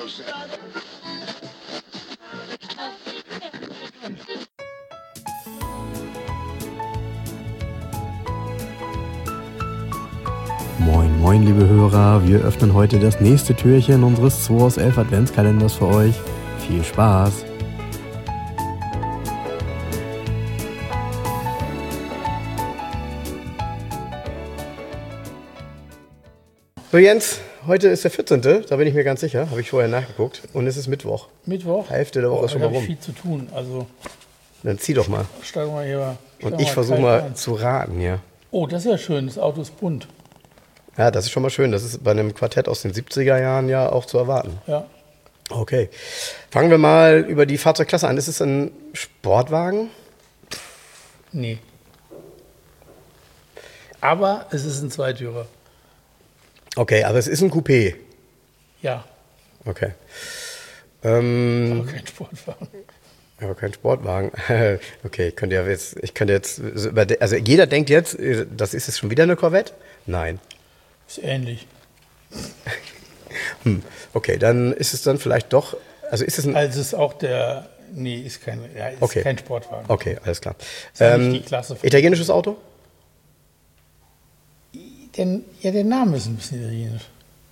Moin, moin, liebe Hörer. Wir öffnen heute das nächste Türchen unseres 2 aus 11 Adventskalenders für euch. Viel Spaß! So Jens, heute ist der 14., da bin ich mir ganz sicher, habe ich vorher nachgeguckt. Und es ist Mittwoch. Mittwoch? Hälfte der Woche ist schon mal rum. Ich viel zu tun, also... Dann zieh doch mal. Steigen wir hier. Und ich versuche mal zu raten hier. Oh, das ist ja schön, das Auto ist bunt. Ja, das ist schon mal schön. Das ist bei einem Quartett aus den 70er Jahren ja auch zu erwarten. Ja. Okay. Fangen wir mal über die Fahrzeugklasse an. Ist es ein Sportwagen? Nee. Aber es ist ein Zweitürer. Okay, aber es ist ein Coupé. Ja. Okay. Aber kein Sportwagen. Aber kein Sportwagen. Okay, ich könnte jetzt, also jeder denkt jetzt, das ist jetzt schon wieder eine Corvette? Nein. Ist ähnlich. Okay, dann ist es dann vielleicht doch, also ist es ein... Also ist auch der, nee, ist kein Sportwagen. Okay, alles klar. Ist ja nicht die Klasse von italienisches Auto? Der Name ist ein bisschen italienisch.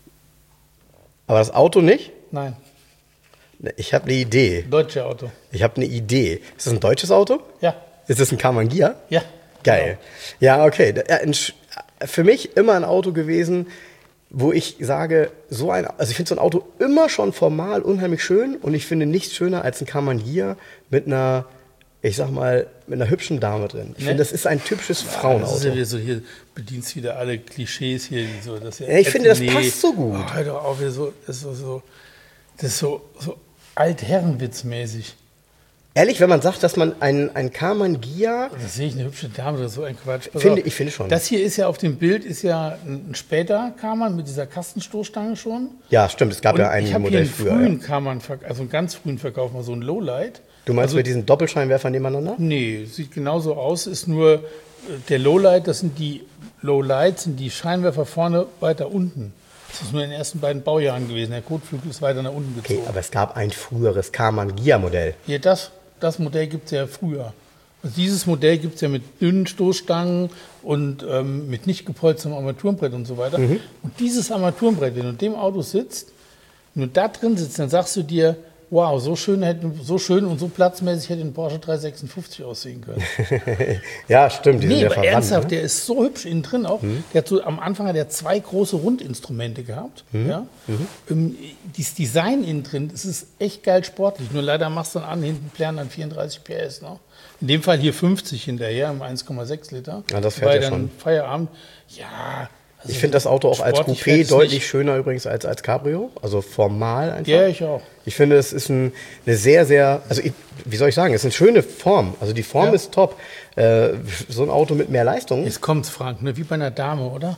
Aber das Auto nicht? Nein. Ich habe eine Idee. Deutsche Auto. Ich habe eine Idee. Ist das ein deutsches Auto? Ja. Ist das ein Kamangia? Ja. Geil. Genau. Ja, okay. Für mich immer ein Auto gewesen, wo ich sage, also ich finde so ein Auto immer schon formal unheimlich schön und ich finde nichts schöner als ein Kamangia mit einer, ich sag mal, mit einer hübschen Dame drin. Ich finde, das ist ein typisches Frauenauto. Das ist ja wieder so, hier bedienst wieder alle Klischees hier. Die so, das ja ich finde, das passt so gut. Oh, hör doch auf, das ist so altherrenwitzmäßig. Ehrlich, wenn man sagt, dass man ein Kamangia... Das sehe ich, eine hübsche Dame oder so ein Quatsch. Ich finde schon. Das hier ist ja auf dem Bild, ist ja ein später Karmann mit dieser Kastenstoßstange schon. Ja, stimmt, es gab ja ein Modell früher. Ich habe hier einen frühen Karmann, also einen ganz frühen Verkauf, mal so ein Lowlight. Du meinst mit diesen Doppelscheinwerfern nebeneinander? Nee, sieht genauso aus, ist nur der Lowlight, das sind die Lowlights, sind die Scheinwerfer vorne weiter unten. Das ist nur in den ersten beiden Baujahren gewesen. Der Kotflügel ist weiter nach unten gezogen. Okay, aber es gab ein früheres Kamangia-Modell. Ja, das Modell gibt es ja früher. Also dieses Modell gibt es ja mit dünnen Stoßstangen und mit nicht gepolstertem Armaturenbrett und so weiter. Und dieses Armaturenbrett, wenn du in dem Auto sitzt, wenn du da drin sitzt, dann sagst du dir, wow, so schön und so platzmäßig hätte ein Porsche 356 aussehen können. Ja, stimmt. Nee, aber ernsthaft, ne? Der ist so hübsch innen drin auch. Der hat am Anfang hat er 2 große Rundinstrumente gehabt. Ja? Das Design innen drin, das ist echt geil sportlich. Nur leider machst du dann hinten Plärren dann 34 PS. Ne? In dem Fall hier 50 hinterher, im 1,6 Liter. Ja, das fährt ja dann schon. Feierabend, ja... Also ich finde das Auto auch als Coupé deutlich schöner übrigens als Cabrio. Also formal einfach. Ja, ich auch. Ich finde, es ist eine sehr, sehr, also wie soll ich sagen, es ist eine schöne Form. Also die Form ist top. So ein Auto mit mehr Leistung. Jetzt kommt's, Frank, ne? Wie bei einer Dame, oder?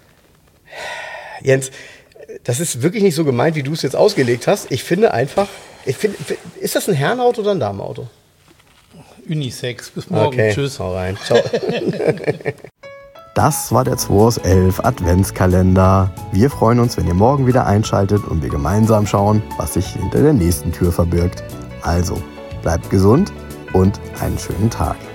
Jens, das ist wirklich nicht so gemeint, wie du es jetzt ausgelegt hast. Ich finde einfach, ist das ein Herrenauto oder ein Damenauto? Unisex. Bis morgen. Okay, tschüss. hau rein. Ciao. Das war der 2 aus 11 Adventskalender. Wir freuen uns, wenn ihr morgen wieder einschaltet und wir gemeinsam schauen, was sich hinter der nächsten Tür verbirgt. Also, bleibt gesund und einen schönen Tag.